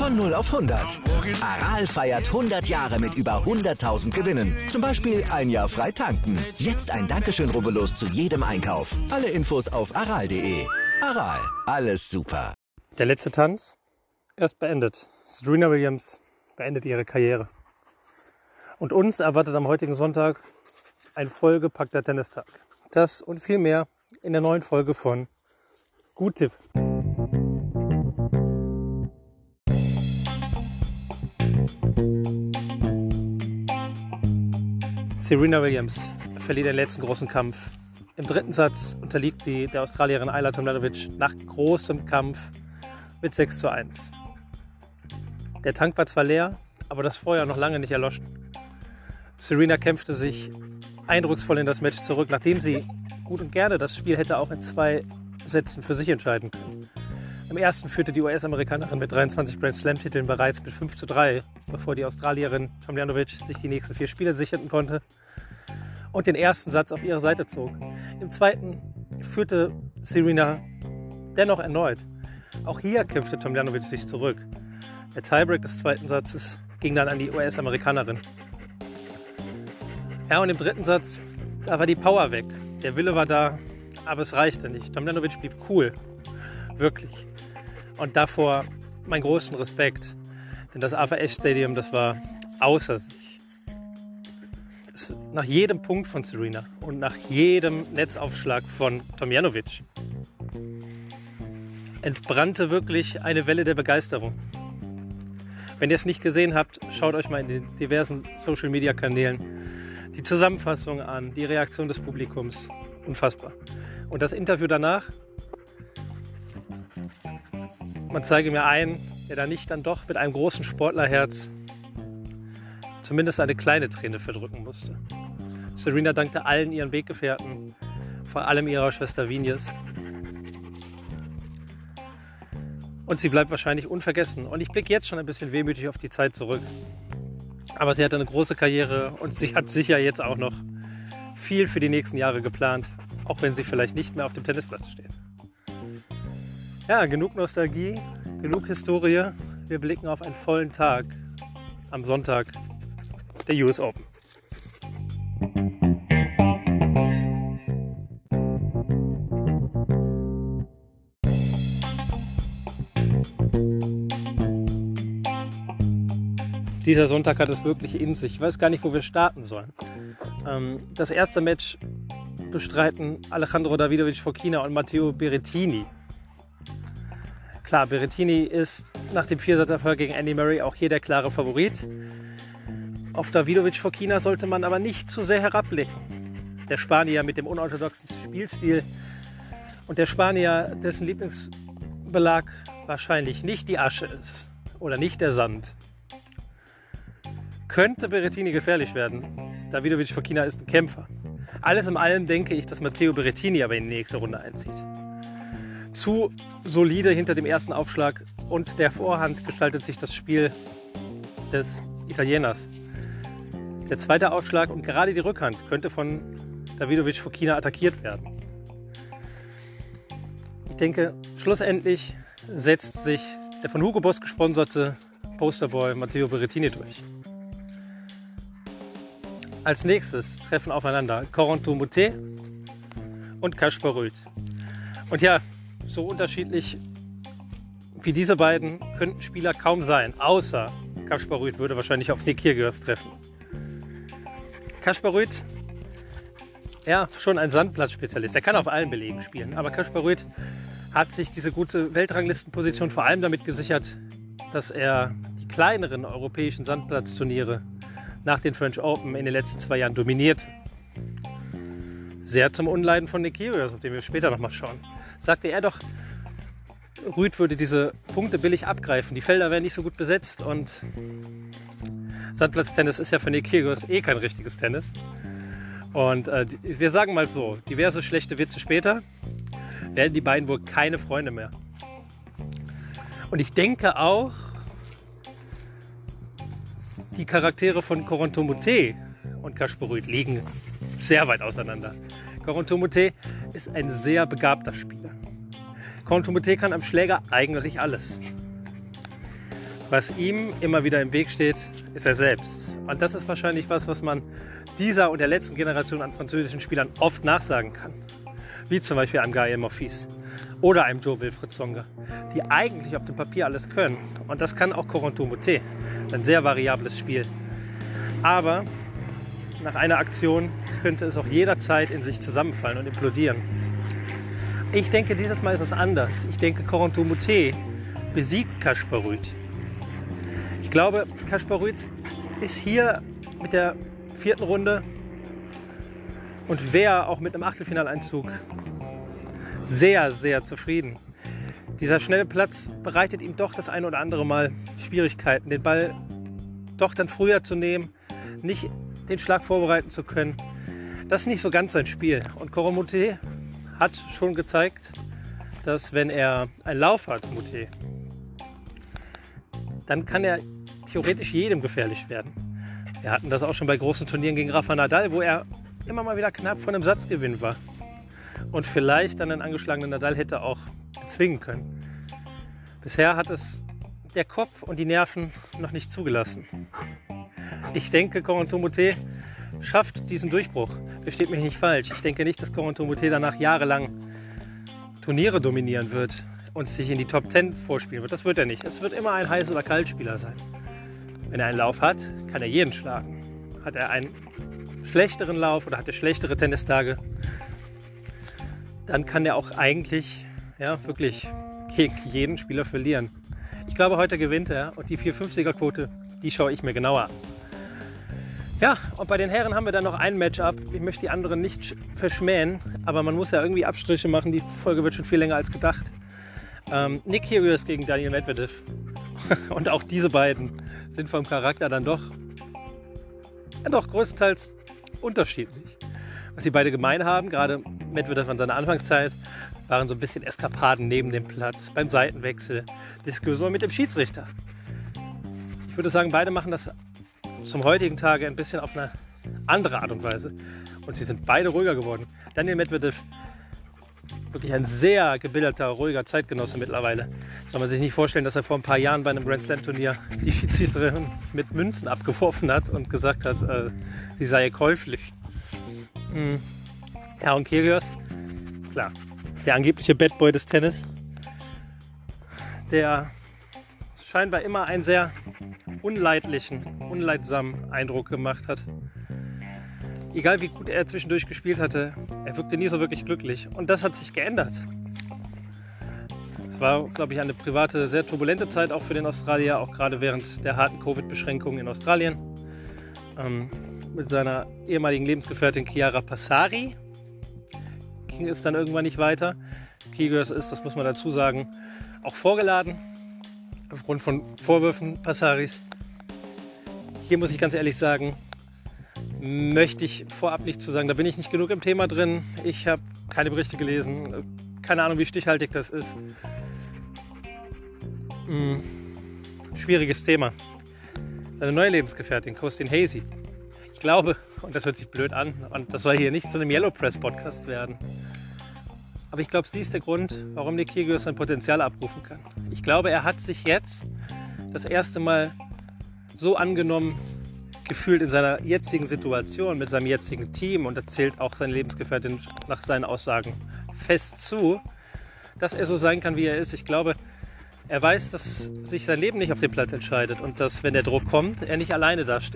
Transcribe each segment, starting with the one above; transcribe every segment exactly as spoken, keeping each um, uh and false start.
Von null auf hundert. Aral feiert hundert Jahre mit über hunderttausend Gewinnen. Zum Beispiel ein Jahr frei tanken. Jetzt ein Dankeschön, rubbellos zu jedem Einkauf. Alle Infos auf aral punkt de. Aral, alles super. Der letzte Tanz erst beendet. Serena Williams beendet ihre Karriere. Und uns erwartet am heutigen Sonntag ein vollgepackter Tennistag. Das und viel mehr in der neuen Folge von Gut Tipp. Serena Williams verliert den letzten großen Kampf. Im dritten Satz unterliegt sie der Australierin Ajla Tomljanovic nach großem Kampf mit sechs zu eins. Der Tank war zwar leer, aber das Feuer noch lange nicht erloschen. Serena kämpfte sich eindrucksvoll in das Match zurück, nachdem sie gut und gerne das Spiel hätte auch in zwei Sätzen für sich entscheiden können. Im ersten führte die U S-Amerikanerin mit dreiundzwanzig Grand Slam-Titeln bereits mit fünf zu drei, bevor die Australierin Tomljanovic sich die nächsten vier Spiele sichern konnte und den ersten Satz auf ihre Seite zog. Im zweiten führte Serena dennoch erneut. Auch hier kämpfte Tomljanovic sich zurück. Der Tiebreak des zweiten Satzes ging dann an die U S-Amerikanerin. Ja, und im dritten Satz, da war die Power weg. Der Wille war da, aber es reichte nicht. Tomljanovic blieb cool. Wirklich. Und davor meinen großen Respekt. Denn das Arthur Ashe Stadium, das war außer sich. Das, nach jedem Punkt von Serena und nach jedem Netzaufschlag von Tomljanovic entbrannte wirklich eine Welle der Begeisterung. Wenn ihr es nicht gesehen habt, schaut euch mal in den diversen Social-Media-Kanälen die Zusammenfassung an, die Reaktion des Publikums. Unfassbar. Und das Interview danach, man zeige mir einen, der da nicht dann doch mit einem großen Sportlerherz zumindest eine kleine Träne verdrücken musste. Serena dankte allen ihren Weggefährten, vor allem ihrer Schwester Venus. Und sie bleibt wahrscheinlich unvergessen. Und ich blicke jetzt schon ein bisschen wehmütig auf die Zeit zurück. Aber sie hatte eine große Karriere und sie hat sicher jetzt auch noch viel für die nächsten Jahre geplant, auch wenn sie vielleicht nicht mehr auf dem Tennisplatz steht. Ja, genug Nostalgie, genug Historie. Wir blicken auf einen vollen Tag am Sonntag der U S Open. Dieser Sonntag hat es wirklich in sich. Ich weiß gar nicht, wo wir starten sollen. Das erste Match bestreiten Alejandro Davidovich Fokina und Matteo Berrettini. Klar, Berrettini ist nach dem Viersatzerfolg gegen Andy Murray auch hier der klare Favorit. Auf Davidovich Fokina sollte man aber nicht zu sehr herabblicken. Der Spanier mit dem unorthodoxen Spielstil und der Spanier, dessen Lieblingsbelag wahrscheinlich nicht die Asche ist oder nicht der Sand, könnte Berrettini gefährlich werden. Davidovich Fokina ist ein Kämpfer. Alles in allem denke ich, dass Matteo Berrettini aber in die nächste Runde einzieht. Zu solide hinter dem ersten Aufschlag und der Vorhand gestaltet sich das Spiel des Italieners. Der zweite Aufschlag und gerade die Rückhand könnte von Davidovich Fokina attackiert werden. Ich denke, schlussendlich setzt sich der von Hugo Boss gesponserte Posterboy Matteo Berrettini durch. Als nächstes treffen aufeinander Corentin Moutet und Casper Ruud. Und ja, so unterschiedlich wie diese beiden könnten Spieler kaum sein, außer Casper Ruud würde wahrscheinlich auf Nick Kyrgios treffen. Casper Ruud, ja, schon ein Sandplatzspezialist. Er kann auf allen Belegen spielen, aber Casper Ruud hat sich diese gute Weltranglistenposition vor allem damit gesichert, dass er die kleineren europäischen Sandplatzturniere nach den French Open in den letzten zwei Jahren dominierte. Sehr zum Unleiden von Nick Kyrgios, auf den wir später noch mal schauen. Sagte er doch, Ruud würde diese Punkte billig abgreifen. Die Felder wären nicht so gut besetzt und Sandplatztennis ist ja für Nick Kyrgios eh kein richtiges Tennis. Und äh, wir sagen mal so, diverse schlechte Witze später werden die beiden wohl keine Freunde mehr. Und ich denke auch, die Charaktere von Corentin Moutet und Casper Ruud liegen sehr weit auseinander. Corentin Moutet ist ein sehr begabter Spieler. Corentin Moutet kann am Schläger eigentlich alles. Was ihm immer wieder im Weg steht, ist er selbst. Und das ist wahrscheinlich was, was man dieser und der letzten Generation an französischen Spielern oft nachsagen kann. Wie zum Beispiel einem Gaël Monfils oder einem Jo-Wilfried Tsonga, die eigentlich auf dem Papier alles können. Und das kann auch Corentin Moutet. Ein sehr variables Spiel. Aber nach einer Aktion könnte es auch jederzeit in sich zusammenfallen und implodieren. Ich denke, dieses Mal ist es anders. Ich denke, Corentin Moutet besiegt Kasper Ruud. Ich glaube, Kasper Ruud ist hier mit der vierten Runde und wäre auch mit einem Achtelfinaleinzug sehr, sehr zufrieden. Dieser schnelle Platz bereitet ihm doch das eine oder andere Mal Schwierigkeiten, den Ball doch dann früher zu nehmen, nicht den Schlag vorbereiten zu können. Das ist nicht so ganz sein Spiel. Und Corentin Moutet hat schon gezeigt, dass wenn er einen Lauf hat, Moutet, dann kann er theoretisch jedem gefährlich werden. Wir hatten das auch schon bei großen Turnieren gegen Rafa Nadal, wo er immer mal wieder knapp vor einem Satzgewinn war und vielleicht dann einen angeschlagenen Nadal hätte auch bezwingen können. Bisher hat es der Kopf und die Nerven noch nicht zugelassen. Ich denke, Corentin Moutet schafft diesen Durchbruch. Versteht mich nicht falsch. Ich denke nicht, dass Corentin Moutet danach jahrelang Turniere dominieren wird und sich in die Top Ten vorspielen wird. Das wird er nicht. Es wird immer ein Heiß- oder Kaltspieler sein. Wenn er einen Lauf hat, kann er jeden schlagen. Hat er einen schlechteren Lauf oder hat er schlechtere Tennistage, dann kann er auch eigentlich ja, wirklich gegen jeden Spieler verlieren. Ich glaube, heute gewinnt er und die vier Komma fünf-Siegerquote, die schaue ich mir genauer an. Ja, und bei den Herren haben wir dann noch ein Matchup. Ich möchte die anderen nicht verschmähen, aber man muss ja irgendwie Abstriche machen. Die Folge wird schon viel länger als gedacht. Ähm, Nick Kyrgios gegen Daniil Medvedev. Und auch diese beiden sind vom Charakter dann doch, ja doch größtenteils unterschiedlich. Was sie beide gemein haben, gerade Medvedev an seiner Anfangszeit, waren so ein bisschen Eskapaden neben dem Platz, beim Seitenwechsel, Diskussion mit dem Schiedsrichter. Ich würde sagen, beide machen das zum heutigen Tage ein bisschen auf eine andere Art und Weise. Und sie sind beide ruhiger geworden. Daniil Medvedev, wirklich ein sehr gebildeter, ruhiger Zeitgenosse mittlerweile. Soll man sich nicht vorstellen, dass er vor ein paar Jahren bei einem Grand Slam Turnier die Schiedsrichterin mit Münzen abgeworfen hat und gesagt hat, äh, sie sei käuflich. Mhm. Ja, und Kyrgios, klar, der angebliche Bad Boy des Tennis, der scheinbar immer einen sehr unleidlichen, unleidsamen Eindruck gemacht hat. Egal wie gut er zwischendurch gespielt hatte, er wirkte nie so wirklich glücklich. Und das hat sich geändert. Es war, glaube ich, eine private, sehr turbulente Zeit auch für den Australier, auch gerade während der harten Covid-Beschränkungen in Australien. Ähm, mit seiner ehemaligen Lebensgefährtin Chiara Passari ging es dann irgendwann nicht weiter. Kyrgios ist, das muss man dazu sagen, auch vorgeladen, aufgrund von Vorwürfen Passaris. Hier muss ich ganz ehrlich sagen, möchte ich vorab nicht zu sagen, da bin ich nicht genug im Thema drin. Ich habe keine Berichte gelesen, keine Ahnung, wie stichhaltig das ist. Hm, schwieriges Thema. Seine neue Lebensgefährtin, Kirsten Hazy. Ich glaube, und das hört sich blöd an, und das soll hier nicht zu einem Yellow Press Podcast werden, aber ich glaube, sie ist der Grund, warum Nick Kyrgios sein Potenzial abrufen kann. Ich glaube, er hat sich jetzt das erste Mal so angenommen gefühlt in seiner jetzigen Situation mit seinem jetzigen Team und erzählt auch seine Lebensgefährtin nach seinen Aussagen fest zu, dass er so sein kann, wie er ist. Ich glaube, er weiß, dass sich sein Leben nicht auf dem Platz entscheidet und dass, wenn der Druck kommt, er nicht alleine dasteht.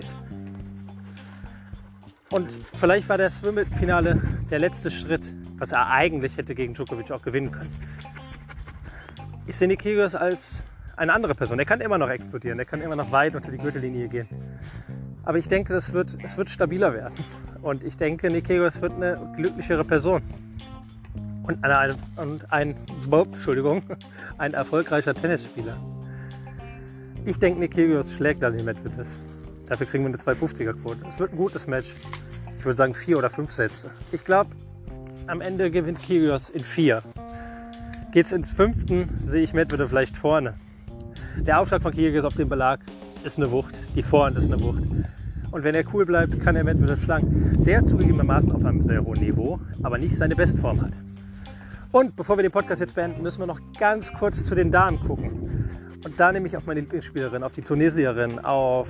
Und vielleicht war das Wimbledon-Finale der letzte Schritt, was er eigentlich hätte gegen Djokovic auch gewinnen können. Ich sehe Nick Kyrgios als eine andere Person. Er kann immer noch explodieren, er kann immer noch weit unter die Gürtellinie gehen. Aber ich denke, das wird, es wird stabiler werden. Und ich denke, Nick Kyrgios wird eine glücklichere Person. Und, eine, und ein, Entschuldigung, ein erfolgreicher Tennisspieler. Ich denke, Nick Kyrgios schlägt Daniil Medvedev. Dafür kriegen wir eine zwei Komma fünf-Siegerquote. Es wird ein gutes Match. Ich würde sagen vier oder fünf Sätze. Ich glaube, am Ende gewinnt Kyrgios in vier. Geht's ins fünften, sehe ich Medvedev vielleicht vorne. Der Aufschlag von Kyrgios auf dem Belag ist eine Wucht. Die Vorhand ist eine Wucht. Und wenn er cool bleibt, kann er Medvedev schlagen. Der zugegebenermaßen auf einem sehr hohen Niveau, aber nicht seine Bestform hat. Und bevor wir den Podcast jetzt beenden, müssen wir noch ganz kurz zu den Damen gucken. Und da nehme ich auf meine Lieblingsspielerin, auf die Tunesierin, auf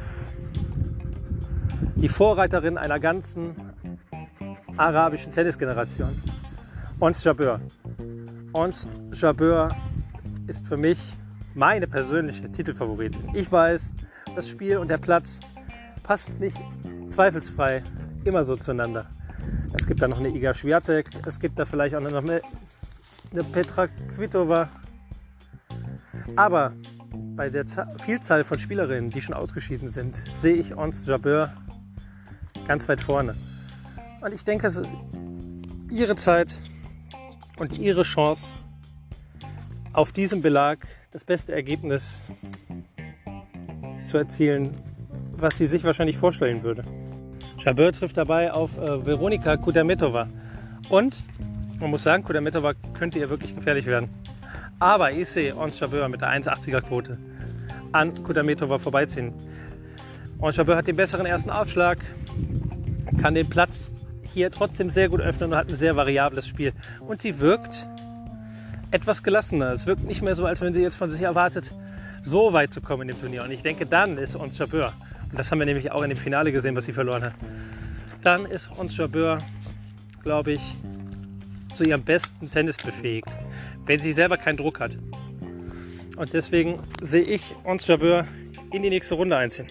die Vorreiterin einer ganzen arabischen Tennisgeneration, Ons Jabeur. Ons Jabeur ist für mich meine persönliche Titelfavoritin. Ich weiß, das Spiel und der Platz passt nicht zweifelsfrei immer so zueinander. Es gibt da noch eine Iga Swiatek, es gibt da vielleicht auch noch eine, eine Petra Kvitova. Aber bei der Vielzahl von Spielerinnen, die schon ausgeschieden sind, sehe ich Ons Jabeur ganz weit vorne. Und ich denke, es ist ihre Zeit und ihre Chance, auf diesem Belag das beste Ergebnis zu erzielen, was sie sich wahrscheinlich vorstellen würde. Jabeur trifft dabei auf äh, Veronika Kudermetova. Und man muss sagen, Kudermetova könnte ihr wirklich gefährlich werden. Aber ich sehe Ons Jabeur mit der eins Komma achtziger Quote an Kudermetova vorbeiziehen. Ons Jabeur hat den besseren ersten Aufschlag, kann den Platz hier trotzdem sehr gut öffnen und hat ein sehr variables Spiel. Und sie wirkt etwas gelassener. Es wirkt nicht mehr so, als wenn sie jetzt von sich erwartet, so weit zu kommen in dem Turnier. Und ich denke, dann ist Ons Jabeur, und das haben wir nämlich auch in dem Finale gesehen, was sie verloren hat, dann ist Ons Jabeur, glaube ich, zu ihrem besten Tennis befähigt, wenn sie selber keinen Druck hat. Und deswegen sehe ich Ons Jabeur in die nächste Runde einziehen.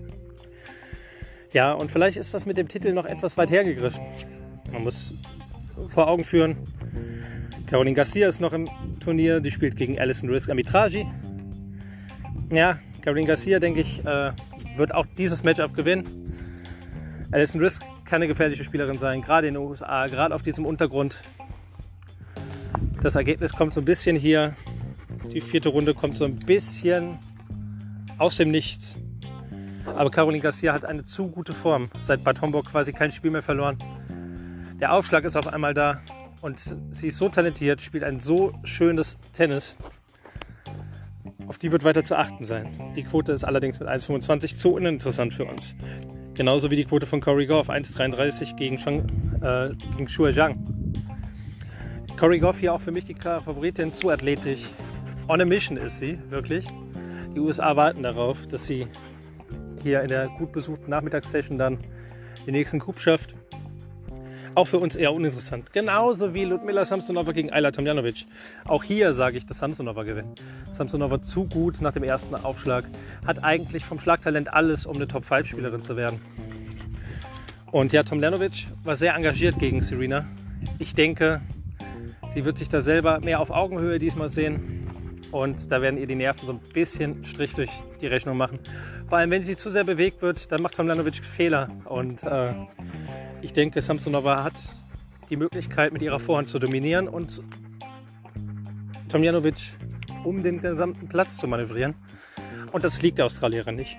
Ja, und vielleicht ist das mit dem Titel noch etwas weit hergegriffen. Man muss vor Augen führen, Caroline Garcia ist noch im Turnier, die spielt gegen Alison Risk-Amitragi. Ja, Caroline Garcia, denke ich, wird auch dieses Matchup gewinnen. Alison Risk kann eine gefährliche Spielerin sein, gerade in den U S A, gerade auf diesem Untergrund. Das Ergebnis kommt so ein bisschen hier, die vierte Runde kommt so ein bisschen aus dem Nichts. Aber Caroline Garcia hat eine zu gute Form, seit Bad Homburg quasi kein Spiel mehr verloren. Der Aufschlag ist auf einmal da und sie ist so talentiert, spielt ein so schönes Tennis. Auf die wird weiter zu achten sein. Die Quote ist allerdings mit eins Komma fünfundzwanzig zu uninteressant für uns. Genauso wie die Quote von Corey Goff, eins Komma dreiunddreißig gegen, äh, gegen Shuai Zhang. Corey Goff hier auch für mich die klare Favoritin, zu athletisch. On a mission ist sie, wirklich. Die U S A warten darauf, dass sie hier in der gut besuchten Nachmittagssession dann den nächsten Coup schafft. Auch für uns eher uninteressant. Genauso wie Ludmila Samsonova gegen Ajla Tomljanovic. Auch hier sage ich, dass Samsonova gewinnt. Samsonova zu gut nach dem ersten Aufschlag. Hat eigentlich vom Schlagtalent alles, um eine Top fünf Spielerin zu werden. Und ja, Tomljanovic war sehr engagiert gegen Serena. Ich denke, sie wird sich da selber mehr auf Augenhöhe diesmal sehen. Und da werden ihr die Nerven so ein bisschen Strich durch die Rechnung machen. Vor allem, wenn sie zu sehr bewegt wird, dann macht Tomljanovic Fehler. Und äh, ich denke, Samsonova hat die Möglichkeit, mit ihrer Vorhand zu dominieren und Tomljanovic um den gesamten Platz zu manövrieren. Und das liegt der Australierin nicht.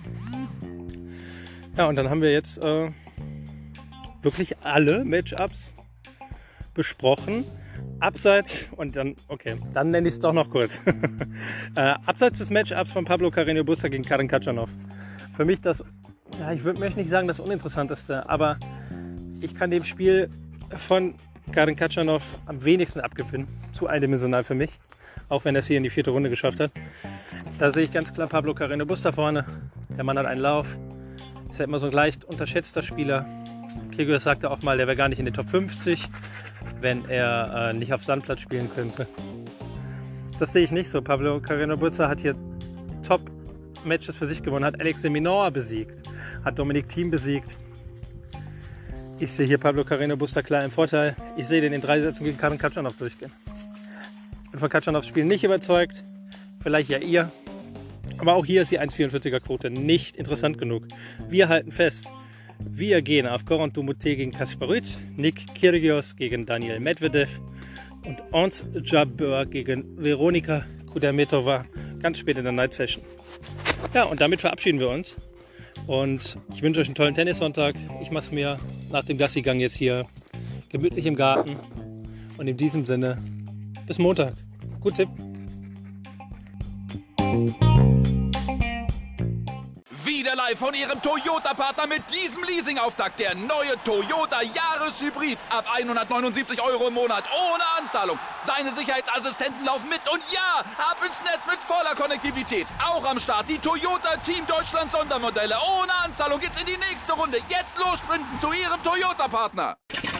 Ja, und dann haben wir jetzt äh, wirklich alle Matchups besprochen. Abseits, und dann, okay, dann nenne ich es doch noch kurz. äh, abseits des Matchups von Pablo Carreño Busta gegen Karen Khachanov. Für mich das, ja, ich würd, möchte nicht sagen das Uninteressanteste, aber ich kann dem Spiel von Karen Khachanov am wenigsten abgewinnen. Zu eindimensional für mich, auch wenn er es hier in die vierte Runde geschafft hat. Da sehe ich ganz klar Pablo Carreño Busta vorne. Der Mann hat einen Lauf. Ist ja immer so ein leicht unterschätzter Spieler. Kyrgios sagte auch mal, der wäre gar nicht in den Top fünfzig. Wenn er äh, nicht auf Sandplatz spielen könnte. Das sehe ich nicht so. Pablo Carreño Busta hat hier Top-Matches für sich gewonnen, hat Alex de Minaur besiegt, hat Dominic Thiem besiegt. Ich sehe hier Pablo Carreño Busta klar im Vorteil. Ich sehe den in drei Sätzen gegen Karen Khachanov durchgehen. Bin von Khachanovs Spiel nicht überzeugt, vielleicht ja ihr. Aber auch hier ist die eins Komma vierundvierziger Quote nicht interessant genug. Wir halten fest. Wir gehen auf Corentin Moutet gegen Casper Ruud, Nick Kyrgios gegen Daniil Medvedev und Ons Jabeur gegen Veronika Kudermetova ganz spät in der Night Session. Ja, und damit verabschieden wir uns. Und ich wünsche euch einen tollen Tennissonntag. Ich mache es mir nach dem Gassigang jetzt hier gemütlich im Garten. Und in diesem Sinne, bis Montag. Gut Tipp. Wieder live live von Ihrem Toyota-Partner mit diesem Leasing-Auftakt. Der neue Toyota Jahreshybrid. Ab hundertneunundsiebzig Euro im Monat. Ohne Anzahlung. Seine Sicherheitsassistenten laufen mit. Und ja, ab ins Netz mit voller Konnektivität. Auch am Start die Toyota Team Deutschland Sondermodelle. Ohne Anzahlung geht's in die nächste Runde. Jetzt los sprinten zu Ihrem Toyota-Partner.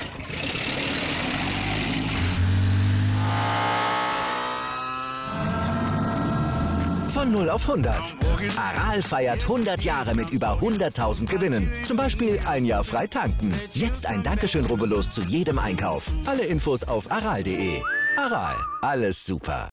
Von null auf hundert. Aral feiert hundert Jahre mit über hunderttausend Gewinnen. Zum Beispiel ein Jahr frei tanken. Jetzt ein Dankeschön, rubbellos zu jedem Einkauf. Alle Infos auf aral punkt de. Aral, alles super.